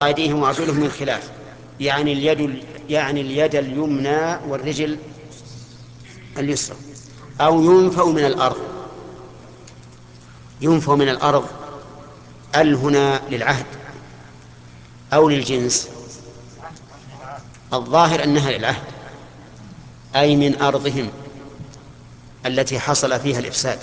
أيديهم وأرجلهم من خلاف، يعني اليد اليمنى والرجل اليسرى. أو ينفوا من الأرض. ينفوا من الأرض هنا للعهد أو للجنس؟ الظاهر أنها للعهد، أي من أرضهم التي حصل فيها الإفساد.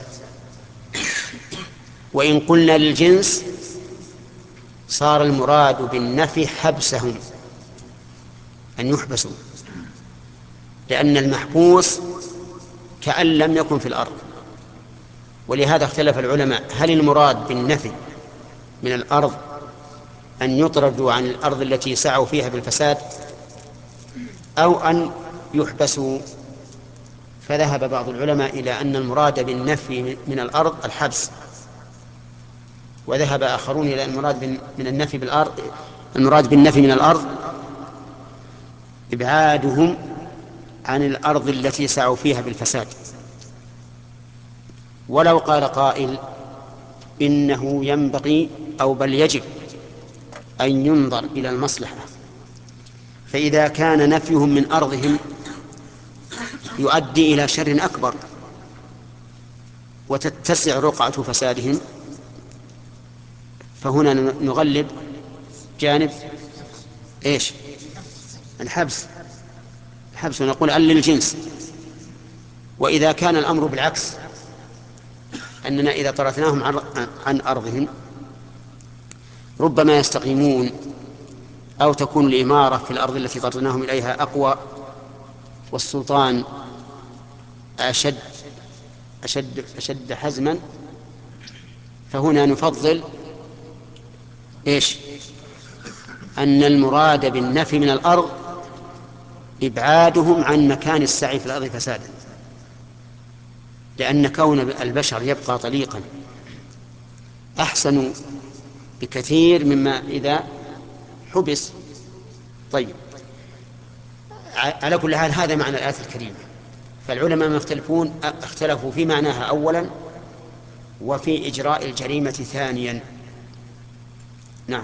وإن قلنا للجنس صار المراد بالنفي حبسهم، أن يحبسوا، لأن المحبوس كأن لم يكن في الأرض. ولهذا اختلف العلماء: هل المراد بالنفي من الأرض أن يطردوا عن الأرض التي سعوا فيها بالفساد، أو أن يحبسوا؟ فذهب بعض العلماء إلى أن المراد بالنفي من الأرض الحبس، وذهب آخرون إلى المراد بالنفي من الأرض إبعادهم عن الأرض التي سعوا فيها بالفساد. ولو قال قائل إنه ينبغي أو بل يجب أن ينظر إلى المصلحة، فإذا كان نفيهم من أرضهم يؤدي إلى شر أكبر وتتسع رقعة فسادهم، فهنا نغلب جانب إيش؟ الحبس. ونقول للجنس. وإذا كان الأمر بالعكس، أننا إذا طردناهم عن أرضهم ربما يستقيمون، أو تكون الإمارة في الأرض التي طردناهم إليها أقوى، والسلطان أشد حزما، فهنا نفضل إيش؟ أن المراد بالنفي من الأرض إبعادهم عن مكان السعي في الأرض فسادا، لأن كون البشر يبقى طليقا أحسن بكثير مما إذا حبس. طيب، على كل حال هذا معنى الآية الكريمة. فالعلماء اختلفوا في معناها أولا، وفي إجراء الجريمة ثانيا. نعم.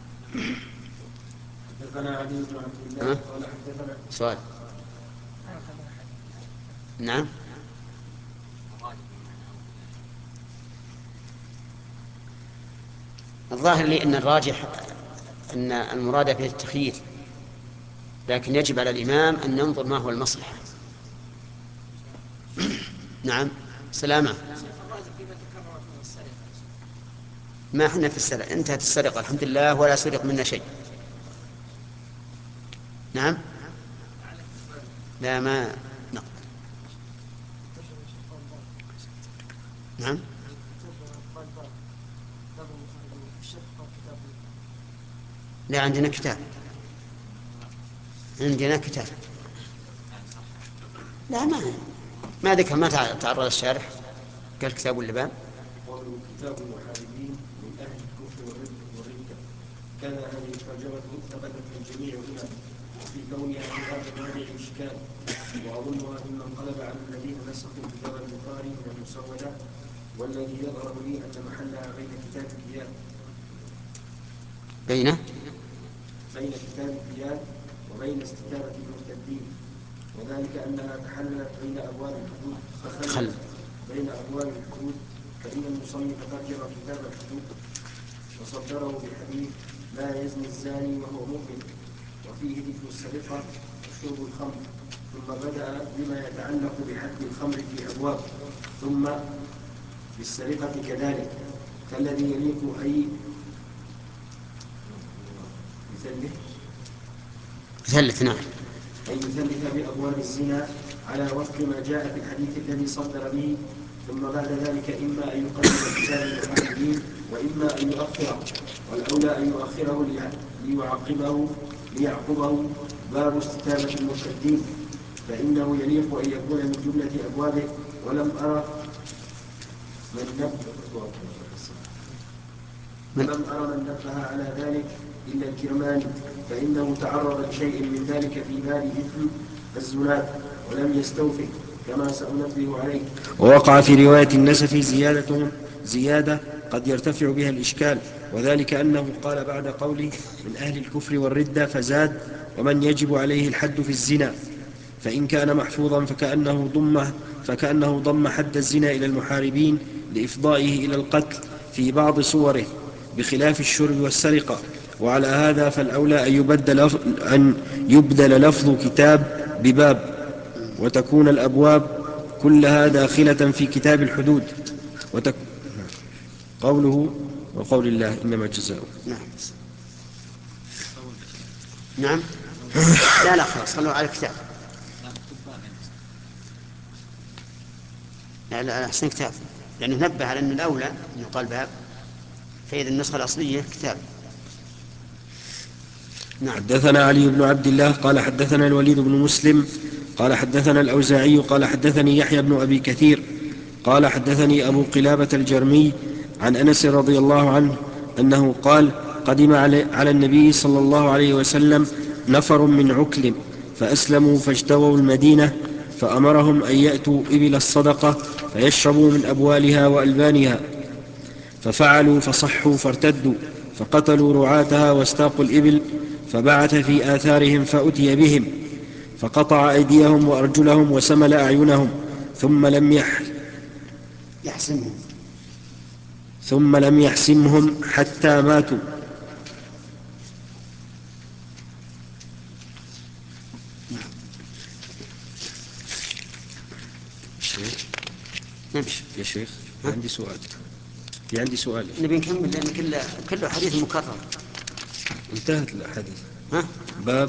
حدثنا علي بن عبد الله قال حدثنا سؤال. نعم. الظاهر لي أن الراجح أن المراد به التخيير، لكن يجب على الإمام أن ينظر ما هو المصلحة. نعم. سلامة. ما احنا في السرقة، انتهت السرقة الحمد لله، ولا سرق منا شيء. نعم. لا، ما نقبل. نعم. لا، عندنا كتاب. لا، ما ذكر، ما تعرض الشارح، قال كتاب اللبان. قالوا كتاب المحاربين من أهل الكفر والردة. كان هذه الترجمة ثبتت للجميع هنا، وفي كونها في هذا الموضع إشكال، وأظنها مما انقلب على الذين نسخوا كتاب البخاري من المسودة، والذي يظهر لي أن محلها بين كتاب الديان وبين استتابة المرتدين، وذلك أنها تحللت بين أبواب الحدود، فإن المصنف ترجم كتاب الحدود وصدره بحديث لا يزني الزاني وهو مؤمن، وفيه ذكر السرقة وشرب الخمر، ثم بدأ بما يتعلق بحد الخمر في أبواب، ثم بالسرقة كذلك، كالذي يليق أي يثلث بأبواب الزنا على وفق ما جاء في الحديث الذي صدر به، ثم بعد ذلك إما أن يقدم كتاب المحاربين وإما أن يؤخره، والأولى أن يؤخره ليعقبه باب استتابة المرتدين، فإنه يليق أن يكون من جملة أبوابه. ولم أرى من نبه على ذلك إلا الكرماني، فإنه تعرض لشيء من ذلك في باب إثم الزناد ولم يستوفي، كما سأنبه عليه. ووقع في رواية النسفي زيادة قد يرتفع بها الإشكال، وذلك أنه قال بعد قوله من أهل الكفر والردة فزاد ومن يجب عليه الحد في الزنا، فإن كان محفوظا فكأنه ضم حد الزنا إلى المحاربين لإفضائه إلى القتل في بعض صوره بخلاف الشرب والسرقة. وعلى هذا فالأولى أن يبدل لفظ كتاب بباب، وتكون الأبواب كلها داخلة في كتاب الحدود. قوله وقول الله إنما جزاؤه. نعم. لا خلاص خلوا على الكتاب. لا أحسن كتاب، لأنه نبه على أن الأولى أن يقال باب، فإذا النسخة الأصلية كتاب. نعم. حدثنا علي بن عبد الله قال حدثنا الوليد بن مسلم قال حدثنا الأوزاعي قال حدثني يحيى بن أبي كثير قال حدثني أبو قلابة الجرمي عن أنس رضي الله عنه أنه قال قدم على النبي صلى الله عليه وسلم نفر من عكل فأسلموا فاجتووا المدينة، فأمرهم أن يأتوا إبل الصدقة فيشربوا من أبوالها وألبانها، ففعلوا فصحوا فارتدوا فقتلوا رعاتها واستاقوا الإبل، فبعث في آثارهم فأتي بهم فقطع أيديهم وأرجلهم وسمل أعينهم ثم لم يحسمهم حتى ماتوا. نمشي يا شيخ عندي سؤال نبي نكمل لأن كله حديث مكرر. انتهت الأحاديث. باب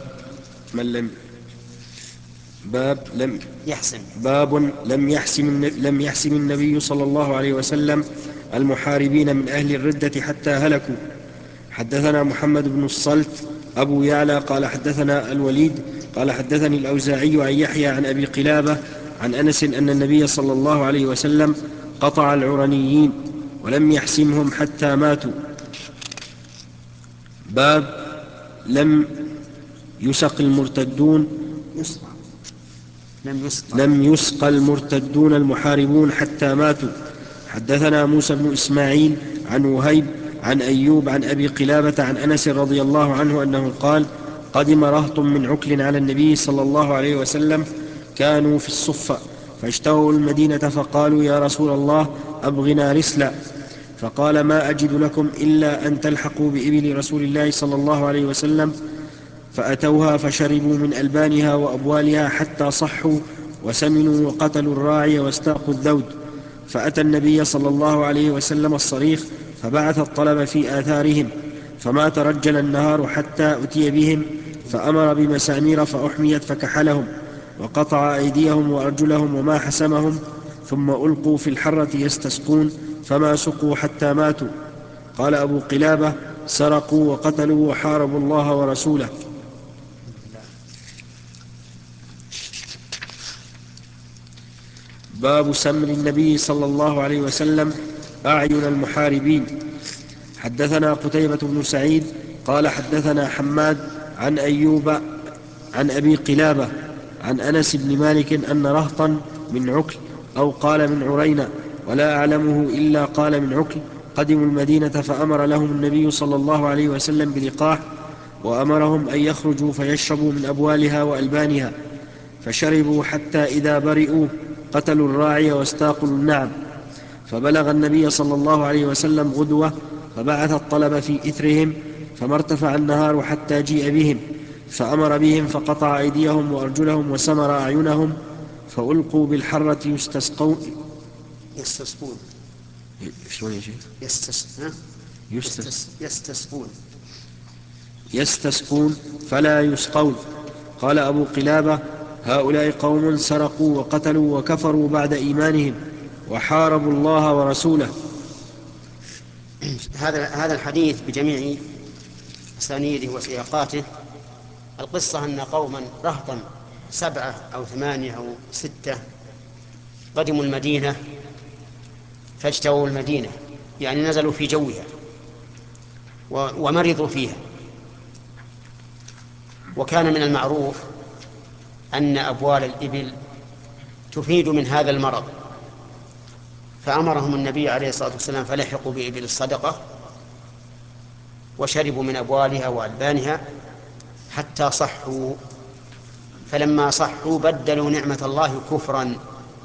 لم يحسم النبي صلى الله عليه وسلم المحاربين من أهل الردة حتى هلكوا. حدثنا محمد بن الصلت أبو يعلى قال حدثنا الوليد قال حدثني الأوزاعي عن يحيى عن أبي قلابة عن أنس أن النبي صلى الله عليه وسلم قطع العرنيين ولم يحسمهم حتى ماتوا. باب لم يسق المرتدون المحاربون حتى ماتوا. حدثنا موسى بن إسماعيل عن وهيب عن أيوب عن أبي قلابة عن أنس رضي الله عنه أنه قال قدم رهط من عكل على النبي صلى الله عليه وسلم كانوا في الصفة فاشتهوا المدينة فقالوا يا رسول الله أبغنا رسلا، فقال ما أجد لكم إلا أن تلحقوا بإبل رسول الله صلى الله عليه وسلم، فأتوها فشربوا من ألبانها وأبوالها حتى صحوا وسمنوا وقتلوا الراعي واستاقوا الذود، فأتى النبي صلى الله عليه وسلم الصريخ فبعث الطلب في آثارهم، فما ترجل النهار حتى أتي بهم، فأمر بمسامير فأحميت فكحلهم وقطع أيديهم وأرجلهم وما حسمهم، ثم ألقوا في الحرة يستسقون فما سقوا حتى ماتوا. قال أبو قلابة سرقوا وقتلوا وحاربوا الله ورسوله. باب سمر النبي صلى الله عليه وسلم أعين المحاربين. حدثنا قتيبة بن سعيد قال حدثنا حماد عن أيوب عن أبي قلابة عن أنس بن مالك أن رهطا من عكل أو قال من عرينة ولا أعلمه إلا قال من عكل قدموا المدينة، فأمر لهم النبي صلى الله عليه وسلم بلقاح وأمرهم أن يخرجوا فيشربوا من أبوالها وألبانها، فشربوا حتى إذا برئوا قتلوا الراعي واستاقوا النعم، فبلغ النبي صلى الله عليه وسلم غدوة فبعث الطلب في إثرهم، فما ارتفع النهار حتى جيء بهم، فأمر بهم فقطع أيديهم وأرجلهم وسمر أعينهم، فألقوا بالحرة يستسقون فلا يسقون. قال أبو قلابة هؤلاء قوم سرقوا وقتلوا وكفروا بعد إيمانهم وحاربوا الله ورسوله. هذا الحديث بجميع أسانيده وسياقاته القصة أن قوما رهطا 7 أو 8 أو 6 قدموا المدينة فاجتووا المدينة، يعني نزلوا في جوها ومرضوا فيها. وكان من المعروف أن أبوال الإبل تفيد من هذا المرض، فأمرهم النبي عليه الصلاة والسلام فلحقوا بإبل الصدقة وشربوا من أبوالها وألبانها حتى صحوا، فلما صحوا بدلوا نعمة الله كفرا،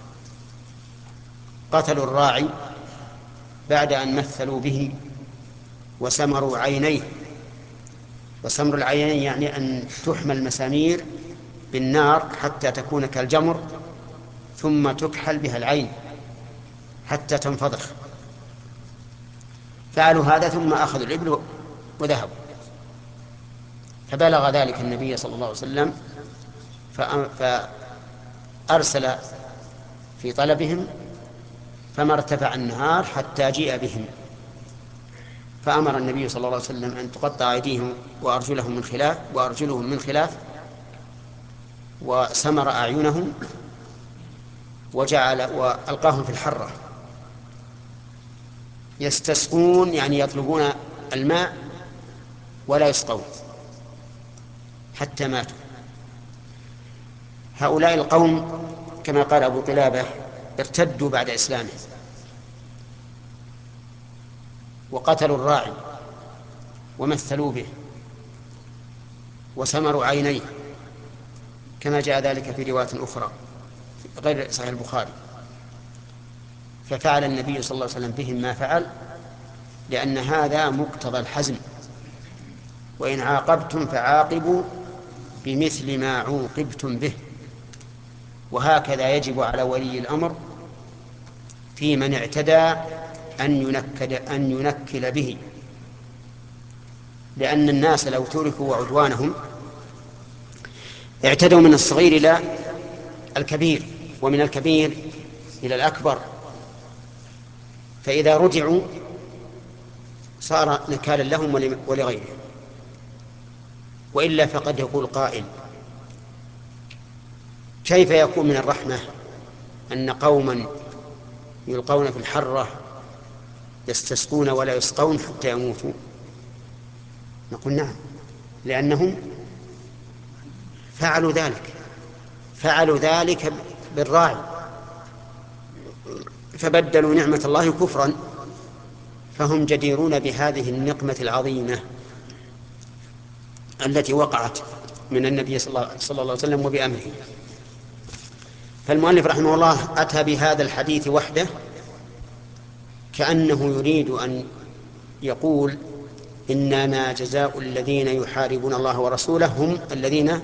قتلوا الراعي بعد أن مثلوا به وسمروا عينيه. وسمر العينين يعني أن تحمل مسامير بالنار حتى تكون كالجمر، ثم تكحل بها العين حتى تنفضح. فعلوا هذا ثم أخذوا الإبل وذهبوا. فبلغ ذلك النبي صلى الله عليه وسلم فأرسل في طلبهم، فما ارتفع النهار حتى جيء بهم، فأمر النبي صلى الله عليه وسلم أن تقطع أيديهم وأرجلهم من خلاف وسمر أعينهم وألقاهم في الحرة يستسقون، يعني يطلبون الماء ولا يسقون حتى ماتوا. هؤلاء القوم كما قال أبو قلابة ارتدوا بعد إسلامهم وقتلوا الراعي ومثلوا به وسمروا عينيه كما جاء ذلك في رواية أخرى غير صحيح البخاري. ففعل النبي صلى الله عليه وسلم بهم ما فعل، لأن هذا مقتضى الحزم. وإن عاقبتم فعاقبوا بمثل ما عوقبتم به. وهكذا يجب على ولي الأمر في من اعتدى أن ينكل به، لأن الناس لو تركوا وعدوانهم اعتدوا من الصغير إلى الكبير ومن الكبير إلى الأكبر، فإذا رجعوا صار نكالا لهم ولغيرهم. وإلا فقد يقول قائل: كيف يكون من الرحمة أن قوما يلقون في الحرة يستسقون ولا يسقون حتى يموتوا؟ نقول نعم، لأنهم فعلوا ذلك بالراعي، فبدلوا نعمة الله كفرا، فهم جديرون بهذه النقمة العظيمة التي وقعت من النبي صلى الله عليه وسلم وبأمره. فالمؤلف رحمه الله أتى بهذا الحديث وحده كأنه يريد أن يقول: إنما جزاء الذين يحاربون الله ورسوله هم الذين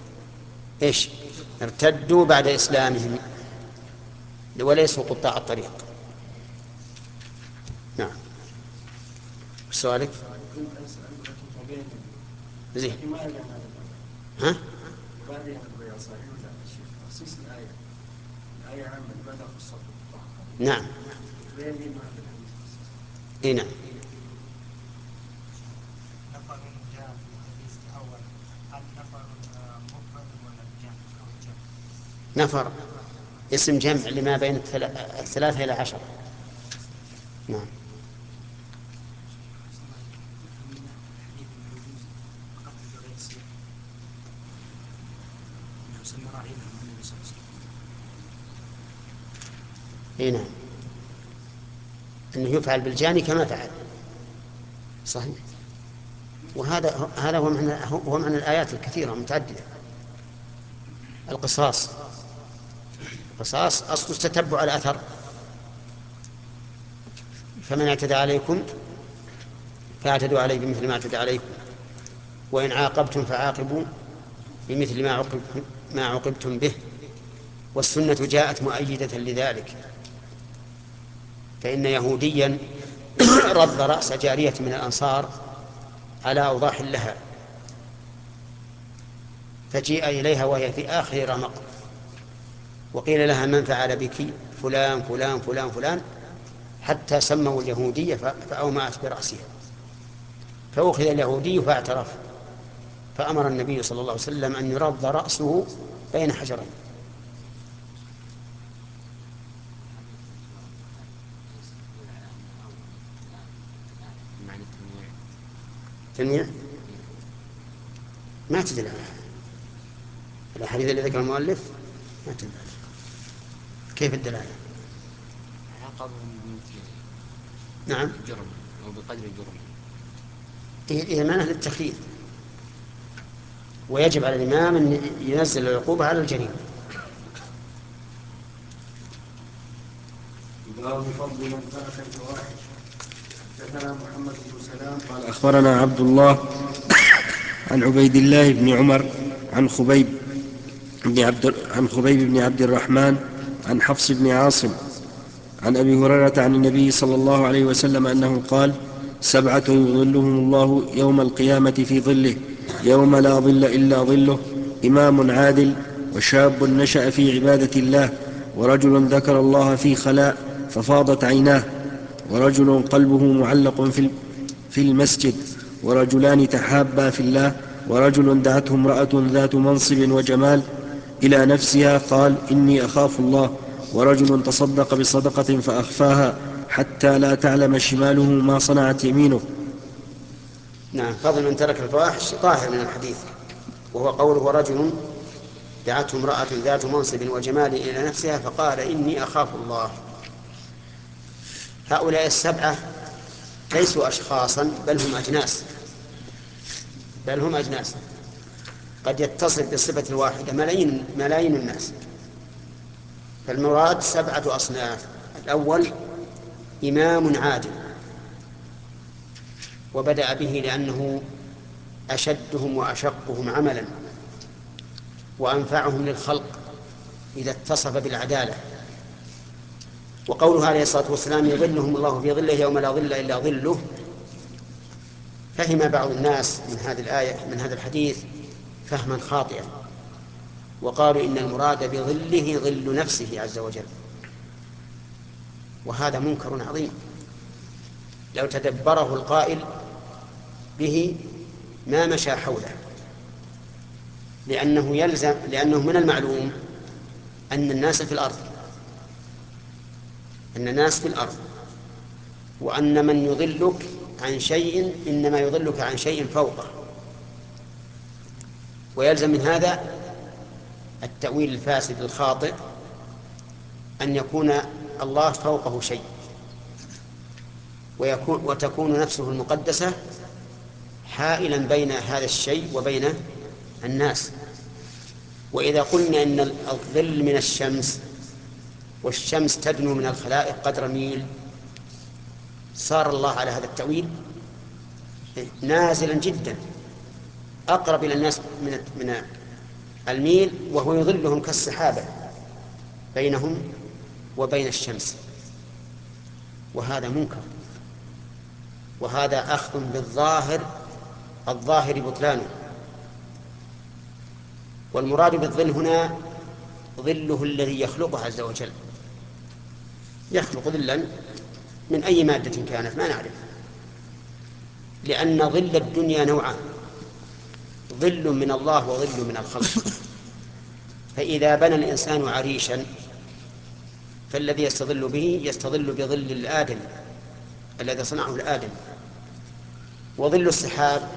ارتدوا بعد إسلامهم وليسوا قطاع الطريق. نعم. سؤالك زين. ها؟ نعم. اي نعم. نفر جاء في الحديث الأول، هل نفر مفرد ولا الجمع أو الجمع؟ نفر اسم جمع لما بين 3 إلى 10. نعم. اي نعم، انه يفعل بالجاني كما فعل، صحيح. وهذا هو معنى الآيات الكثيرة المتعددة. القصاص أصل تتبع الأثر، فمن اعتدى عليكم فاعتدوا عليه بمثل ما اعتدى عليكم، وإن عاقبتم فعاقبوا بمثل ما عوقبتم به. والسنة جاءت مؤيدة لذلك، فإن يهوديا رض رأس جارية من الأنصار على أوضاح لها، فجيء إليها وهي في آخر رمق، وقيل لها: من فعل بك؟ فلان فلان فلان فلان، حتى سموا اليهودية فأومأت برأسها، فأخذ اليهودي فاعترف، فأمر النبي صلى الله عليه وسلم أن يرض رأسه بين حجرين. تنويع ما تدل على الأحاديث اللي ذكر المؤلف، ما تدل. كيف الدلالة؟ عقابهم بمثل نعم، جرم أو بقدر جرم. هي معناها للتخيير، ويجب على الإمام أن ينزل العقوبة على الجريمة. باب فضل من ترك الفواحش. حدثنا محمد بن سلام قال أخبرنا عبد الله عن عبيد الله بن عمر عن خبيب بن عبد الرحمن عن حفص بن عاصم عن أبي هريرة عن النبي صلى الله عليه وسلم أنه قال: 7 يظلهم الله يوم القيامة في ظله يوم لا ظل إلا ظله: إمام عادل، وشاب نشأ في عبادة الله، ورجل ذكر الله في خلاء ففاضت عيناه، ورجل قلبه معلق في المسجد، ورجلان تحابا في الله، ورجل دعته امرأة ذات منصب وجمال إلى نفسها قال: إني أخاف الله، ورجل تصدق بصدقة فأخفاها حتى لا تعلم شماله ما صنعت يمينه. نعم، فضل من ترك الفواحش ظاهر من الحديث، وهو قوله: ورجل دعته امرأة ذات منصب وجمال إلى نفسها فقال: إني أخاف الله. هؤلاء 7 ليسوا أشخاصا، بل هم أجناس قد يتصل بالصفة الواحدة ملايين الناس. فالمراد 7 أصناف. الأول إمام عادل، وبدأ به لأنه أشدهم وأشقهم عملا وأنفعهم للخلق إذا اتصف بالعدالة. وقوله عليه الصلاة والسلام: يظلهم الله في ظله يوم لا ظل إلا ظله، فهم بعض الناس من هذه الآية من هذا الحديث فهما خاطئا، وقالوا إن المراد بظله ظل نفسه عز وجل، وهذا منكر عظيم لو تدبره القائل به ما مشى حوله، لأنه من المعلوم أن الناس في الأرض، وأن من يضلك عن شيء إنما يضلك عن شيء فوقه، ويلزم من هذا التأويل الفاسد الخاطئ أن يكون الله فوقه شيء، وتكون نفسه المقدسة حائلا بين هذا الشيء وبين الناس. وإذا قلنا إن الظل من الشمس، والشمس تدنو من الخلائق قدر ميل، صار الله على هذا التأويل نازلا جدا أقرب إلى الناس من الميل، وهو يظلهم كالسحابة بينهم وبين الشمس، وهذا منكر، وهذا أخذ الظاهر بطلانه. والمراد بالظل هنا ظله الذي يخلقه عز وجل، يخلق ظلا من أي مادة كانت ما نعرف، لأن ظل الدنيا نوعان: ظل من الله وظل من الخلق. فإذا بنى الإنسان عريشا فالذي يستظل به يستظل بظل الآدم الذي صنعه الآدم. وظل السحاب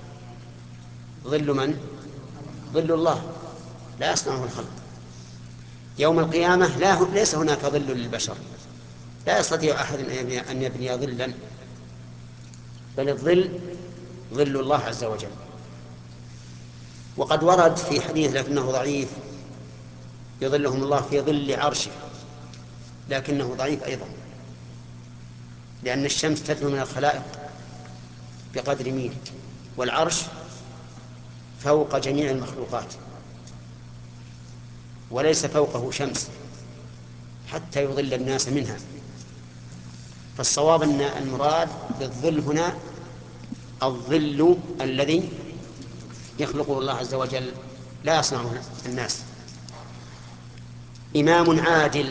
ظل من؟ ظل الله لا يصنعه الخلق. يوم القيامة ليس هناك ظل للبشر، لا يستطيع أحد أن يبني ظلا، بل الظل ظل الله عز وجل. وقد ورد في حديث لكنه ضعيف: يظلهم الله في ظل عرشه، لكنه ضعيف أيضا، لأن الشمس تدنو من الخلائق بقدر ميل، والعرش فوق جميع المخلوقات وليس فوقه شمس حتى يظل الناس منها. فالصواب أن المراد بالظل هنا الظل الذي يخلقه الله عز وجل لا يصنعه الناس. إمام عادل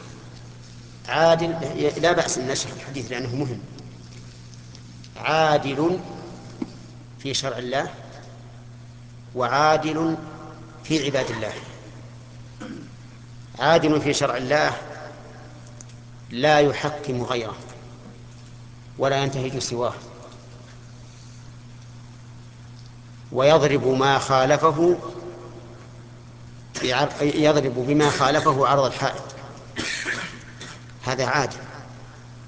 لا بأس أن نشرح الحديث لأنه مهم. عادل في شرع الله وعادل في عباد الله. عادل في شرع الله لا يحكم غيره ولا ينتهج سواه، ويضرب بما خالفه عرض الحائط، هذا عادل.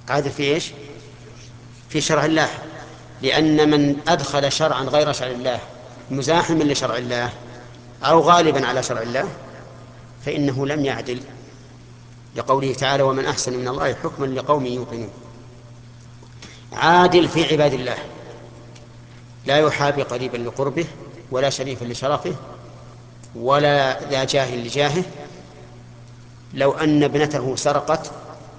عادل في إيش؟ في شرع الله، لأن من أدخل شرعا غير شرع الله مزاحما لشرع الله أو غالبا على شرع الله فإنه لم يعدل، لقوله تعالى ومن أحسن من الله حكما لقوم يوقنون. عادل في عباد الله، لا يحابي قريبا لقربه ولا شريفا لشرفه ولا ذا جاه لجاهه. لو أن ابنته سرقت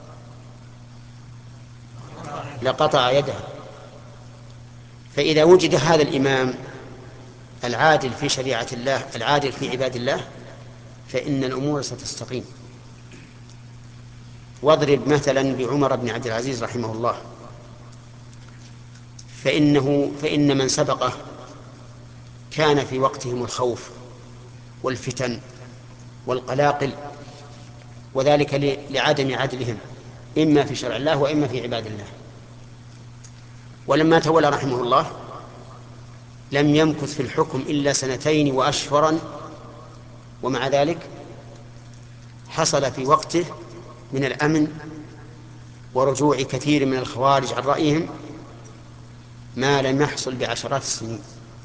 لقطع يدها. فإذا وجد هذا الإمام العادل في شريعة الله العادل في عباد الله فإن الأمور ستستقيم. واضرب مثلا بعمر بن عبد العزيز رحمه الله، فإن من سبقه كان في وقتهم الخوف والفتن والقلاقل، وذلك لعدم عدلهم إما في شرع الله وإما في عباد الله. ولما تولى رحمه الله لم يمكث في الحكم إلا 2 وأشهرا، ومع ذلك حصل في وقته من الأمن ورجوع كثير من الخوارج عن رأيهم ما لم يحصل بعشرات السنين،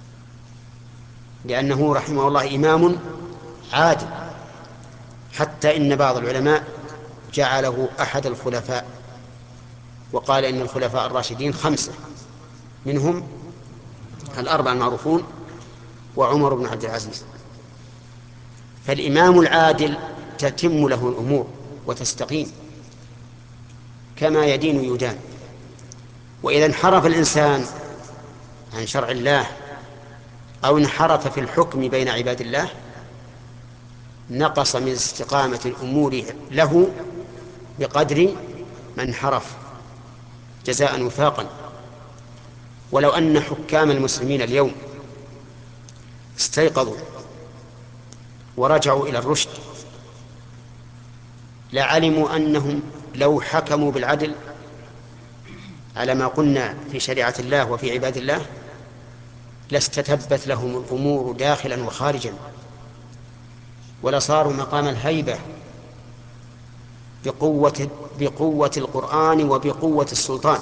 لأنه رحمه الله إمام عادل، حتى إن بعض العلماء جعله أحد الخلفاء، وقال إن الخلفاء الراشدين 5 منهم 4 المعروفون وعمر بن عبد العزيز. فالإمام العادل تتم له الأمور وتستقيم كما يدين يدان. وإذا انحرف الإنسان عن شرع الله أو انحرف في الحكم بين عباد الله نقص من استقامة الأمور له بقدر ما انحرف جزاء وفاقا. ولو أن حكام المسلمين اليوم استيقظوا ورجعوا إلى الرشد لعلموا أنهم لو حكموا بالعدل على ما قلنا في شريعة الله وفي عباد الله لاستتبت لهم الأمور داخلا وخارجا، ولصاروا مقام الهيبة بقوة القرآن وبقوة السلطان.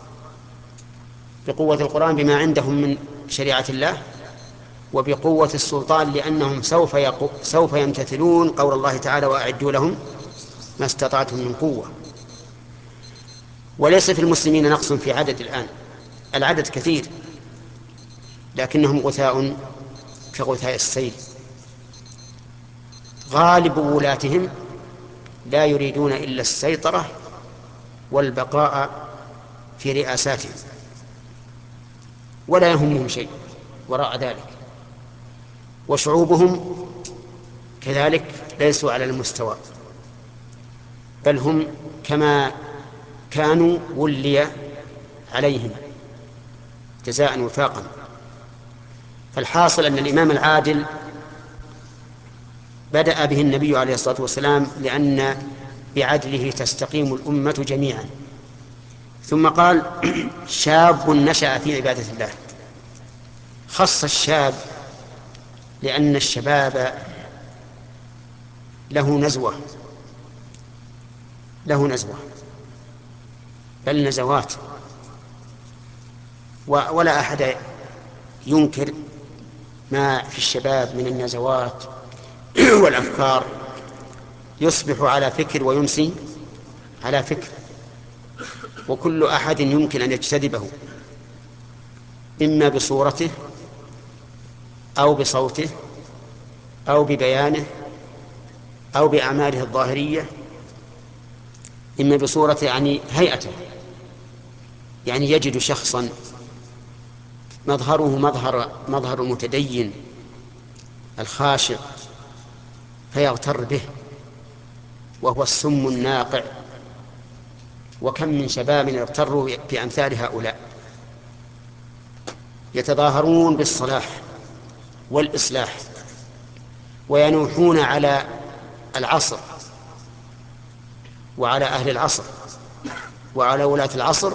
بقوة القرآن بما عندهم من شريعة الله، وبقوة السلطان لأنهم سوف يمتثلون قول الله تعالى وأعدوا لهم ما استطعتم من قوة. وليس في المسلمين نقص في عدد الآن، العدد كثير، لكنهم غثاء كغثاء السيل. غالب ولاتهم لا يريدون إلا السيطرة والبقاء في رئاساتهم، ولا يهمهم شيء وراء ذلك. وشعوبهم كذلك ليسوا على المستوى، بل هم كما كانوا ولي عليهم جزاء وفاقا. فالحاصل أن الإمام العادل بدأ به النبي عليه الصلاة والسلام لأن بعدله تستقيم الأمة جميعا. ثم قال شاب نشأ في عبادة الله. خص الشاب لأن الشباب له نزوة بل نزوات، ولا أحد ينكر ما في الشباب من النزوات والأفكار. يصبح على فكر ويمسي على فكر، وكل أحد يمكن أن يجتذبه إما بصورته أو بصوته أو ببيانه أو بأعماله الظاهرية. إما بصورته يعني هيئته، يعني يجد شخصا مظهره مظهر المتدين الخاشع فيغتر به وهو السم الناقع. وكم من شباب يغتروا بأمثال هؤلاء يتظاهرون بالصلاح والإصلاح وينوحون على العصر وعلى أهل العصر وعلى ولاة العصر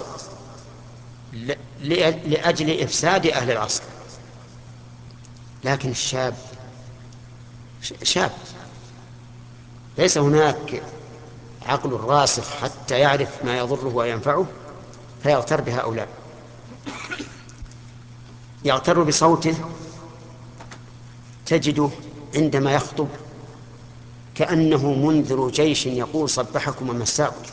لأجل إفساد أهل العصر. لكن الشاب شاب، ليس هناك عقل راسخ حتى يعرف ما يضره وينفعه فيغتر بهؤلاء. يغتر بصوته، تجده عندما يخطب كأنه منذر جيش يقول صبحكم ومساكم.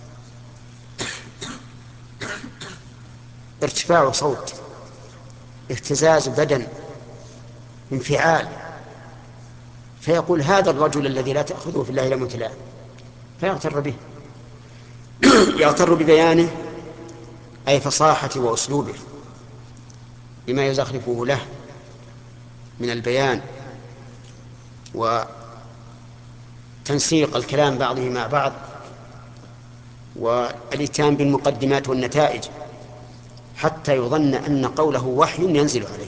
ارتفاع صوت، اهتزاز بدن، انفعال، فيقول هذا الرجل الذي لا تأخذه في الله لومة لائم، فيغتر به. يغتر ببيانه أي فصاحة وأسلوبه بما يزخرفه له من البيان وتنسيق الكلام بعضه مع بعض والاتيان بالمقدمات والنتائج حتى يظن أن قوله وحي ينزل عليه.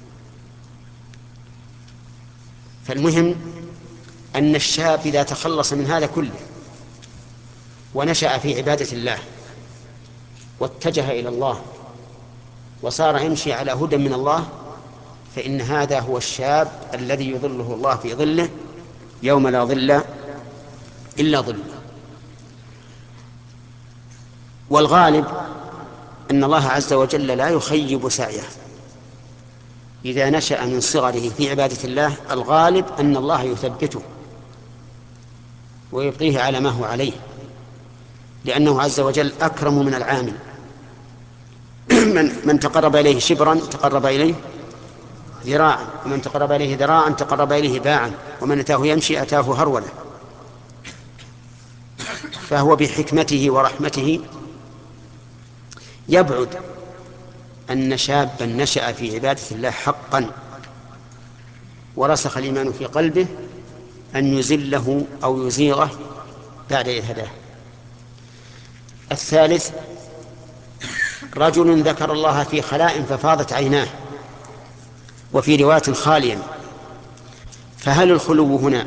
فالمهم أن الشاب إذا تخلص من هذا كله ونشأ في عبادة الله واتجه إلى الله وصار يمشي على هدى من الله، فإن هذا هو الشاب الذي يظله الله في ظله يوم لا ظل إلا ظله. والغالب أن الله عز وجل لا يخيب سعيه إذا نشأ من صغره في عبادة الله. الغالب أن الله يثبته ويبقيه على ما هو عليه، لأنه عز وجل أكرم من العامل. من تقرب إليه شبرا تقرب إليه ذراعا، ومن تقرب إليه ذراعا تقرب إليه باعا، ومن أتاه يمشي أتاه هرولة. فهو بحكمته ورحمته يبعد أن شابا نشأ في عبادة الله حقا ورسخ الإيمان في قلبه أن يزله أو يزيغه بعد إذ هداه. الثالث رجل ذكر الله في خلاء ففاضت عيناه، وفي رواية خاليا. فهل الخلو هنا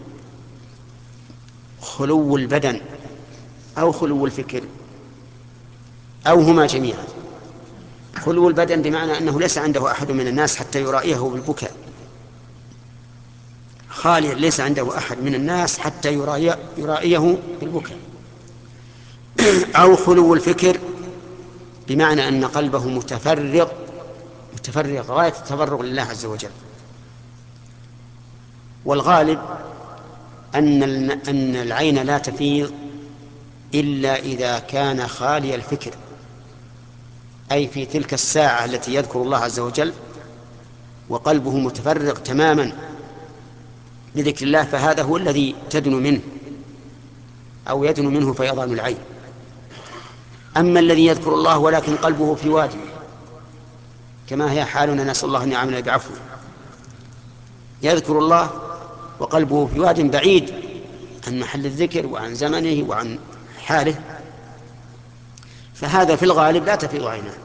خلو البدن أو خلو الفكر أو هما جميعا؟ خلو البدن بمعنى أنه ليس عنده أحد من الناس حتى يرائيه بالبكاء، خاليا ليس عنده أحد من الناس حتى يرائيه بالبكاء. أو خلو الفكر بمعنى أن قلبه متفرغ غاية التفرغ لله عز وجل. والغالب أن العين لا تفيض إلا إذا كان خالي الفكر، أي في تلك الساعة التي يذكر الله عز وجل وقلبه متفرغ تماما لذكر الله، فهذا هو الذي تدنو منه فيضان العين. أما الذي يذكر الله ولكن قلبه في وادي كما هي حالنا، نسأل الله أن يعاملنا بعفوه، يذكر الله وقلبه في واد بعيد عن محل الذكر وعن زمنه وعن حاله، فهذا في الغالب لا تفيض عيناه.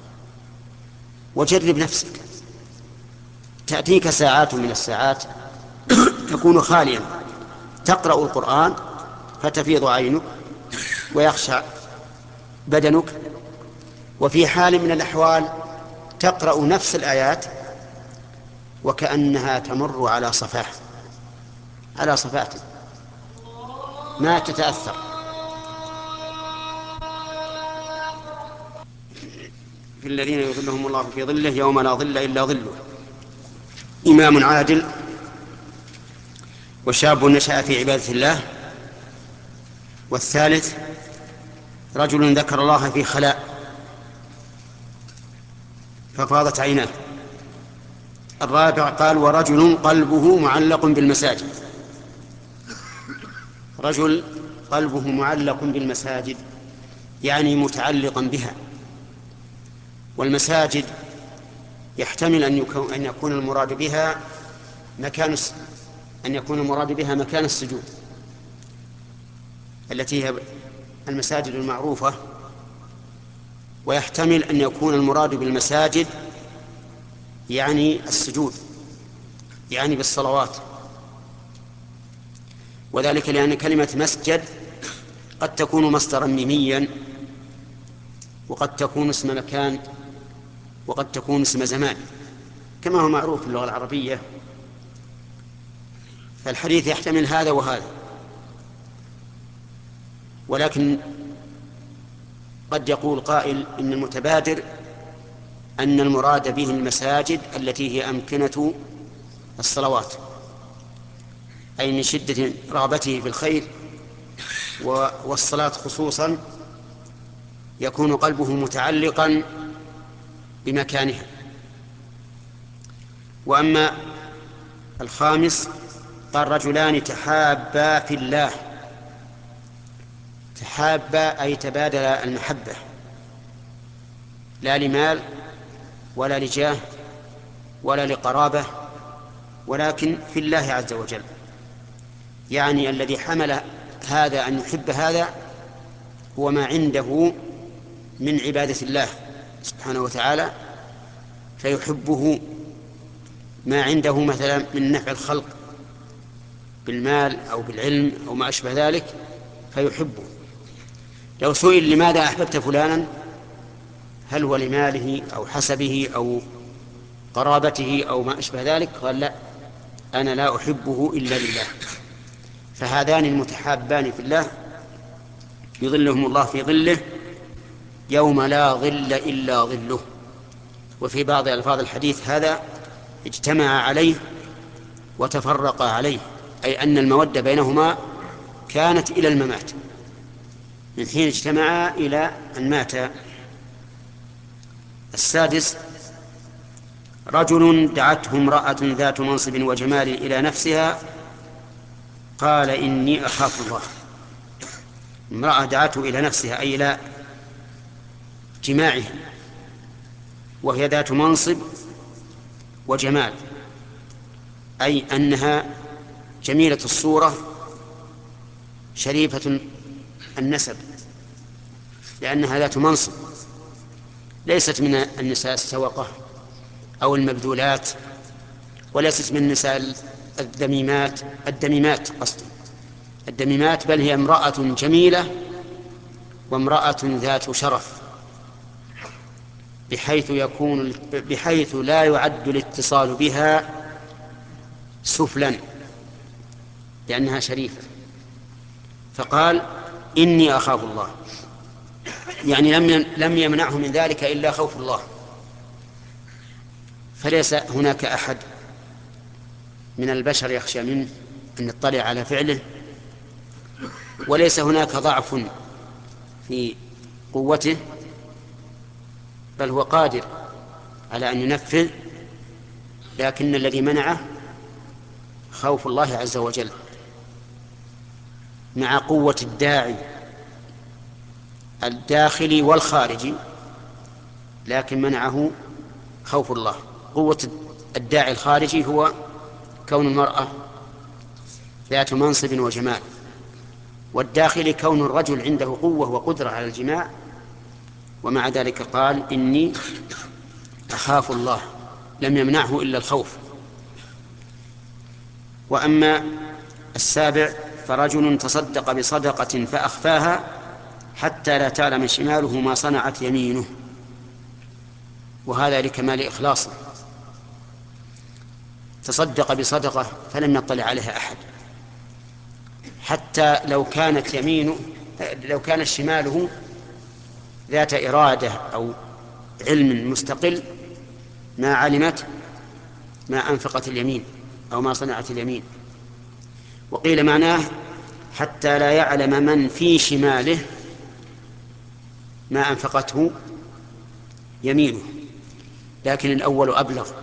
وجرب نفسك، تأتيك ساعات من الساعات تكون خاليا تقرأ القرآن فتفيض عينك ويخشع بدنك، وفي حال من الأحوال تقرأ نفس الآيات وكأنها تمر على صفات ما تتأثر. في الذين يظلهم الله في ظله يوم لا ظل إلا ظله. إمام عادل وشاب نشأ في عبادة الله. والثالث رجل ذكر الله في خلاء ففاضت عيناه. الرابع قال ورجل قلبه معلق بالمساجد. رجل قلبه معلق بالمساجد يعني متعلقا بها. والمساجد يحتمل أن يكون المراد بها مكان السجود التي هي المساجد المعروفة، ويحتمل أن يكون المراد بالمساجد يعني السجود يعني بالصلوات، وذلك لأن كلمة مسجد قد تكون مصدرا ميميا وقد تكون اسم مكان وقد تكون اسم زمان كما هو معروف في اللغة العربية. فالحديث يحتمل هذا وهذا. ولكن قد يقول قائل إن المتبادر أن المراد به المساجد التي هي أمكنة الصلوات، أي من شدة رغبته في الخير والصلاة خصوصا يكون قلبه متعلقا بمكانها. وأما الخامس قال رجلان تحابا في الله. تحابا أي تبادلا المحبة، لا لمال ولا لجاه ولا لقرابة، ولكن في الله عز وجل. يعني الذي حمل هذا أن يحب هذا هو ما عنده من عبادة الله سبحانه وتعالى فيحبه، ما عنده مثلا من نفع الخلق بالمال أو بالعلم أو ما أشبه ذلك فيحبه. لو سئل لماذا أحببت فلانا، هل هو لماله أو حسبه أو قرابته أو ما أشبه ذلك، قال لا، أنا لا أحبه إلا لله. فهذان المتحابان في الله يظلهم الله في ظله يوم لا ظل إلا ظله. وفي بعض ألفاظ الحديث هذا اجتمع عليه وتفرقا عليه، أي أن المودة بينهما كانت إلى الممات، من حين اجتمعا إلى أن ماتا. السادس رجل دعته امرأة ذات منصب وجمال إلى نفسها قال إني أخاف الله. امرأة دعته إلى نفسها أي إلى جماعها، وهي ذات منصب وجمال، أي أنها جميلة الصورة شريفة النسب، لأنها ذات منصب، ليست من النساء السوقة أو المبذولات، وليست من النساء الدميمات الدميمات، بل هي امرأة جميلة وامرأة ذات شرف، بحيث لا يعد الاتصال بها سفلا لأنها شريفة. فقال إني أخاف الله، يعني لم يمنعه من ذلك إلا خوف الله. فليس هناك أحد من البشر يخشى منه أن يطلع على فعله، وليس هناك ضعف في قوته، بل هو قادر على أن ينفذ، لكن الذي منعه خوف الله عز وجل مع قوة الداعي الداخلي والخارجي، لكن منعه خوف الله. قوة الداعي الخارجي هو كون المرأة ذات منصب وجمال، والداخلي كون الرجل عنده قوة وقدرة على الجماع، ومع ذلك قال إني أخاف الله، لم يمنعه إلا الخوف. وأما السابع فرجل تصدق بصدقة فأخفاها حتى لا تعلم شماله ما صنعت يمينه، وهذا لكمال إخلاصه. تصدق بصدقة فلم يطلع عليها أحد، حتى لو كانت شماله ذات إرادة أو علم مستقل ما علمت ما أنفقت اليمين أو ما صنعت اليمين. وقيل معناه حتى لا يعلم من في شماله ما أنفقته يمينه، لكن الأول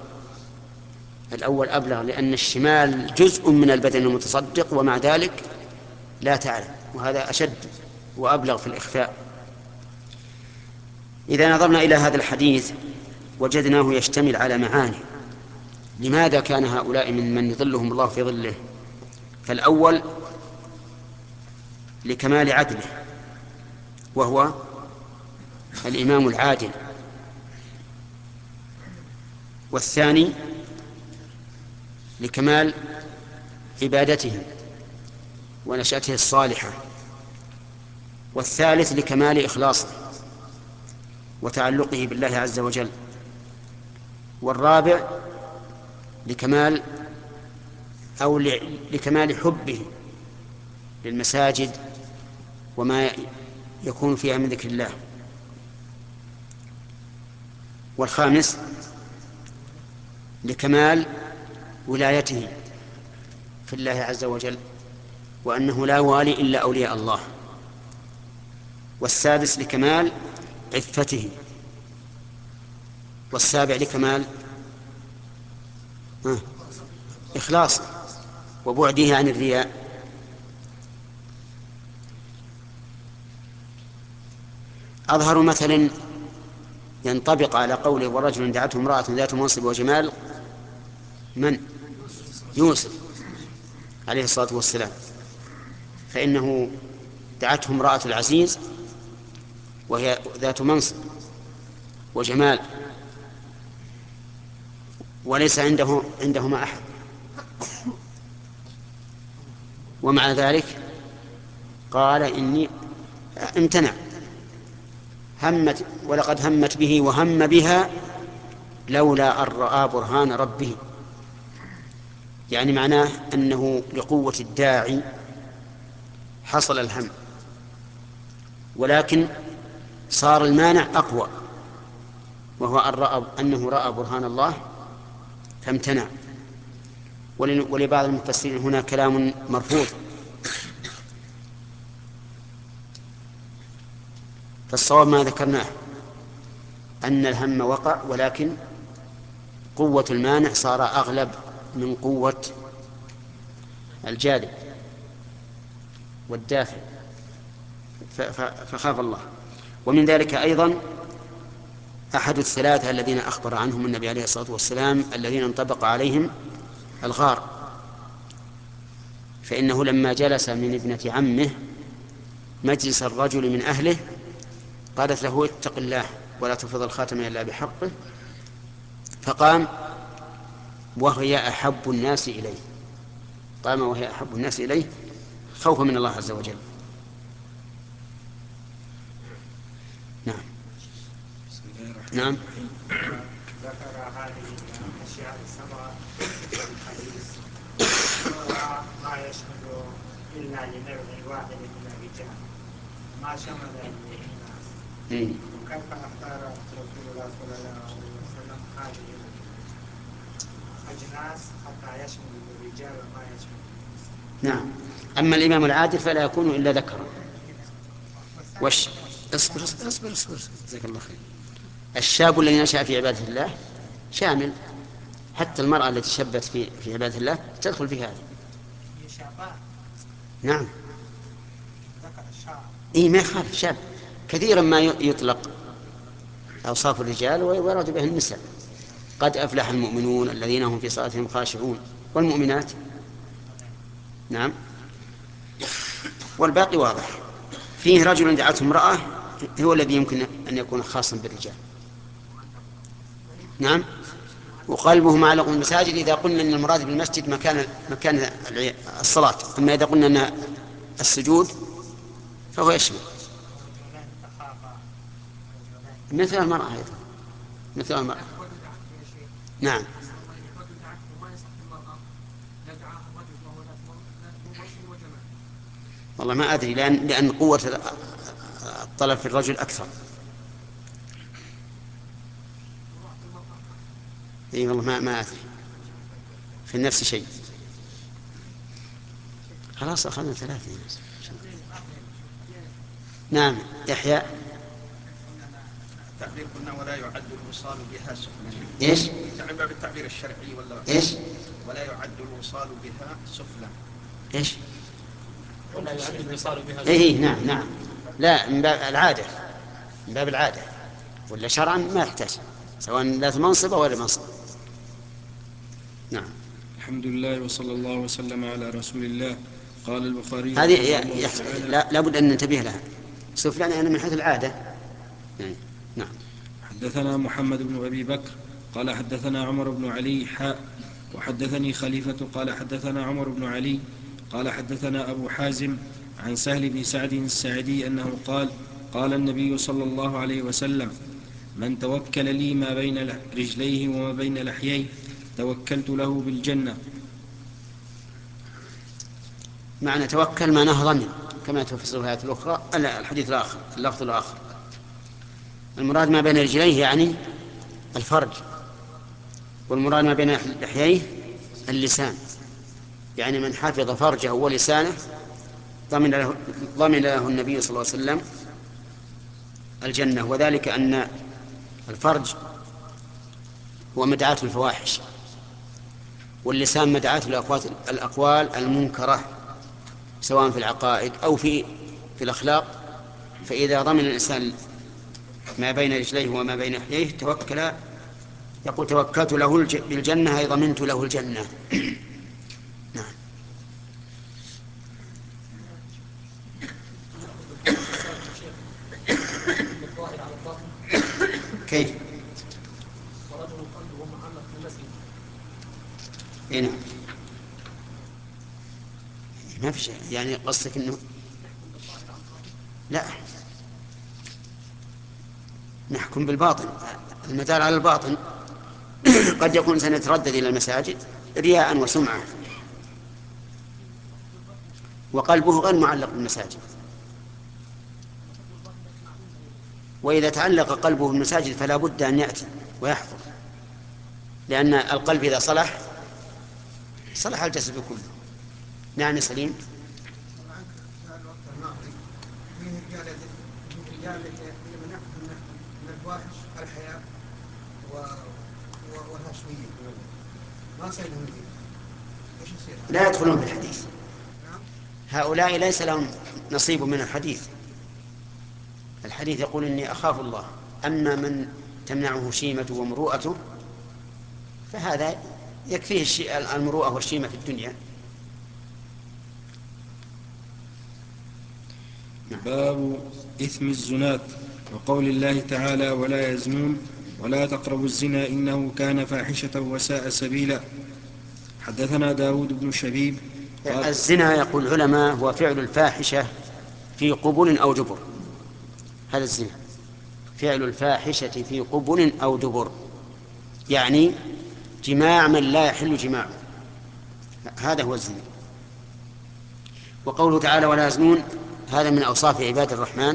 أبلغ، لأن الشمال جزء من البدن المتصدق ومع ذلك لا تعلم، وهذا أشد وأبلغ في الإخفاء. إذا نظرنا إلى هذا الحديث وجدناه يشتمل على معاني. لماذا كان هؤلاء من يظلهم الله في ظله؟ فالأول لكمال عدله، وهو الإمام العادل. والثاني لكمال عبادته ونشأته الصالحة. والثالث لكمال إخلاصه وتعلقه بالله عز وجل. والرابع لكمال حبه للمساجد وما يكون فيها من ذكر الله. والخامس لكمال ولايته في الله عز وجل، وأنه لا والي إلا أولياء الله. والسادس لكمال عفته. والسابع لكمال إخلاصه وبعده عن الرياء. أظهر مثل ينطبق على قوله ورجل دعته امرأة ذات منصب وجمال من؟ يوسف عليه الصلاة والسلام، فإنه دعته امرأة العزيز وهي ذات منصب وجمال وليس عندهما أحد، ومع ذلك قال إني امتنع. همت ولقد همت به وهم بها لولا أن رأى برهان ربه، يعني معناه أنه لقوة الداعي حصل الهم، ولكن صار المانع أقوى، وهو أنه رأى برهان الله فامتنع. ولبعض المفسرين هنا كلام مرفوض، فالصواب ما ذكرناه أن الهم وقع، ولكن قوة المانع صار أغلب من قوة الجاذب والدافع، فخاف الله. ومن ذلك أيضا أحد الثلاثة الذين أخبر عنهم النبي عليه الصلاة والسلام الذين انطبق عليهم الغار، فإنه لما جلس من ابنة عمه مجلس الرجل من أهله قالت له اتق الله ولا تفض الخاتم إلا بحقه، فقام وهي أحب الناس إليه، قام وهي أحب الناس إليه خوفا من الله عز وجل. نعم. نعم. ذكر هذه الأشياء السبعة في الحديث ما يشمل إلا لنوع واحد من الرجال، ما شمل الناس. وكيف اختار رسول الله صلى الله عليه وسلم هذه الأجناس حتى يشمل الرجال وما يشمل الناس؟ نعم. أما الإمام العادل فلا يكون إلا ذكرا. اصبر جزاك الله خير. الشاب الذي نشأ في عبادة الله شامل، حتى المرأة التي شبت في عبادة الله تدخل في هذا. نعم. ما يخالف شاب، كثيرا ما يطلق أوصاف الرجال ويراد به النساء. قد أفلح المؤمنون الذين هم في صلاتهم خاشعون، والمؤمنات. نعم. والباقي واضح. فيه رجل دعته امرأة هو الذي يمكن أن يكون خاصا بالرجال. نعم. وقلبه معلق بالمساجد إذا قلنا أن المراد بالمسجد مكان الصلاة، أما إذا قلنا أن السجود فهو يشمل مثل المرأة أيضا، مثل المرأة. نعم. والله ما أدري، لأن قوة الطلب في الرجل أكثر. اي والله ما أدري في النفس شيء. خلاص أخذنا ثلاثة. نعم. يحيى. التعبير قلنا ولا يعد الوصال بها سفلا. ايش؟ تعبير بالتعبير الشرعي ولا ايش؟ ولا يعد الوصال بها سفلا. ايش؟ ولا يعد الوصال بها. ايه نعم. لا، من باب العادة، من باب العادة، ولا شرعا ما يحتاج، سواء ذات منصب أو غير منصب. نعم. الحمد لله وصلى الله وسلم على رسول الله. قال البخاري هذه لا بد أن ننتبه لها. سفلان يعني من حيث العادة يعني. نعم. حدثنا محمد بن أبي بكر قال حدثنا عمر بن علي وحدثني خليفة قال حدثنا عمر بن علي قال حدثنا أبو حازم عن سهل بن سعد الساعدي أنه قال النبي صلى الله عليه وسلم من توكل لي ما بين رجليه وما بين لحييه توكلت له بالجنة. معنى توكل معناه ضمن، كما تفسر الآية الأخرى الحديث الآخر اللفظ الآخر. المراد ما بين رجليه يعني الفرج، والمراد ما بين لحييه اللسان، يعني من حفظ فرجه ولسانه ضمن له النبي صلى الله عليه وسلم الجنة. وذلك أن الفرج هو مدعاة الفواحش، واللسان مدعاة الأقوال المنكرة سواء في العقائد أو في الأخلاق. فإذا ضمن الإنسان ما بين رجليه وما بين لحييه يقول توكلت له بالجنة، أي ضمنت له الجنة. نعم. الظاهر على الباطن. كيف؟ ورجل قلبه معلق بالمسجد. نعم. ما في شيء، يعني قصدك انه لا نحكم بالباطن، المدار على الباطن. قد يكون سنتردد إلى المساجد رياء وسمعة، وقلبه غير معلق بالمساجد. وإذا تعلق قلبه بالمساجد فلا بد أن يأتي ويحضر، لأن القلب إذا صلح الجسد كله. نعم سليم. فيه رجال يمنعهم من الفواحش الحياة والهشوية، ما سيدهم فيه، ايش يصير؟ لا يدخلون في الحديث، هؤلاء ليس لهم نصيب من الحديث. الحديث يقول إني أخاف الله. أما من تمنعه شيمته ومروءته فهذا يكفيه المروءة والشيمة في الدنيا. باب إثم الزنات وقول الله تعالى ولا يزنون ولا تقربوا الزنا إنه كان فاحشة وساء سبيلا. حدثنا داود بن شبيب قال الزنا يقول العلماء هو فعل الفاحشة في قبل أو دبر. هذا الزنا فعل الفاحشة في قبل أو دبر، يعني جماع من لا يحل جماعه، هذا هو الزنا. وقوله تعالى ولا يزنون هذا من أوصاف عباد الرحمن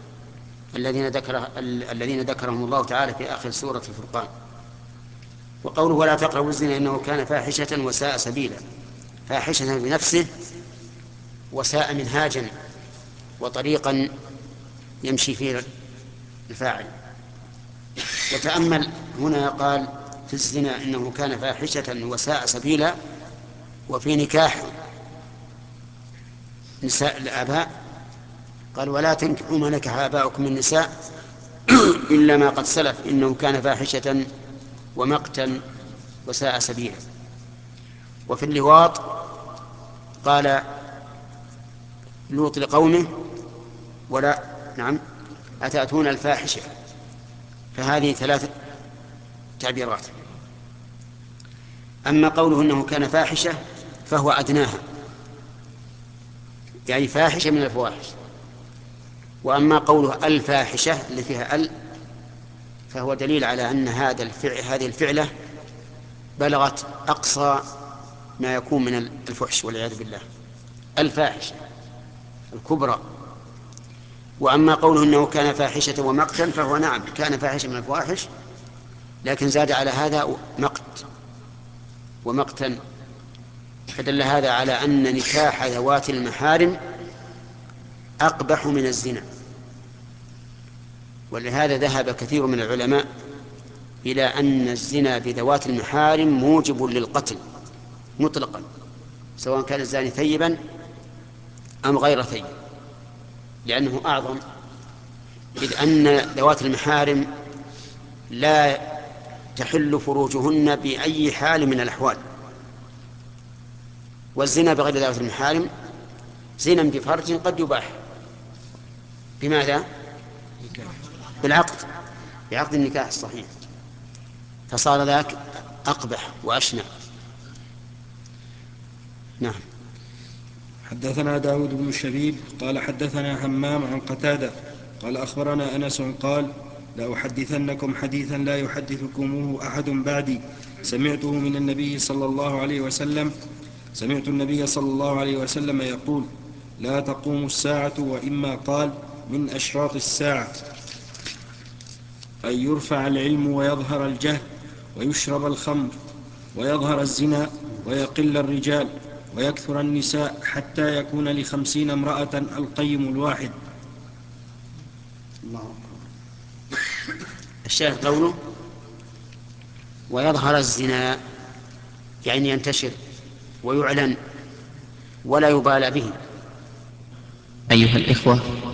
الذين ذكرهم الله تعالى في آخر سورة الفرقان. وقوله ولا تقربوا الزنا إنه كان فاحشة وساء سبيلا، فاحشة بنفسه وساء منهاجا وطريقا يمشي فيه الفاعل. وتأمل هنا قال في الزنا إنه كان فاحشة وساء سبيلا، وفي نكاح نساء الآباء قال ولا تنكحوا ما نكح آباؤكم من النساء إلا ما قد سلف إنه كان فاحشة ومقتا وساء سبيلا. وفي اللواط قال لوط لقومه ولا نعم أتأتون الفاحشة. فهذه 3 تعبيرات. أما قوله إنه كان فاحشة فهو أدناها، يعني فاحشة من الفواحش. وأما قوله الفاحشة اللي فيها فهو دليل على أن هذه الفعلة بلغت أقصى ما يكون من الفحش والعياذ بالله، الفاحشة الكبرى. وأما قوله إنه كان فاحشة ومقتا فهو نعم كان فاحشة من الفواحش، لكن زاد على هذا مقت ومقتا، فدل هذا على أن نكاح ذوات المحارم أقبح من الزنا. ولهذا ذهب كثير من العلماء إلى أن الزنا بذوات المحارم موجب للقتل مطلقا، سواء كان الزاني ثيبا أم غير ثيب، لأنه أعظم، إذ أن ذوات المحارم لا تحل فروجهن بأي حال من الأحوال. والزنا بغير ذوات المحارم زنا بفرج قد يباح. بماذا؟ بعقد النكاح الصحيح، فصار ذاك أقبح وأشنع. نعم. حدثنا داود بن شبيب قال حدثنا همام عن قتادة قال أخبرنا أنس قال لأحدثنكم حديثا لا يحدثكموه أحد بعدي سمعته من النبي صلى الله عليه وسلم. سمعت النبي صلى الله عليه وسلم يقول لا تقوم الساعة، وإما قال من أشراط الساعة أن يرفع العلم ويظهر الجهل ويشرب الخمر ويظهر الزنا ويقل الرجال ويكثر النساء حتى يكون ل50 امرأة القيم الواحد. الله أكبر. الشاهد قوله ويظهر الزنا، يعني ينتشر ويعلن ولا يبالى به. أيها الإخوة،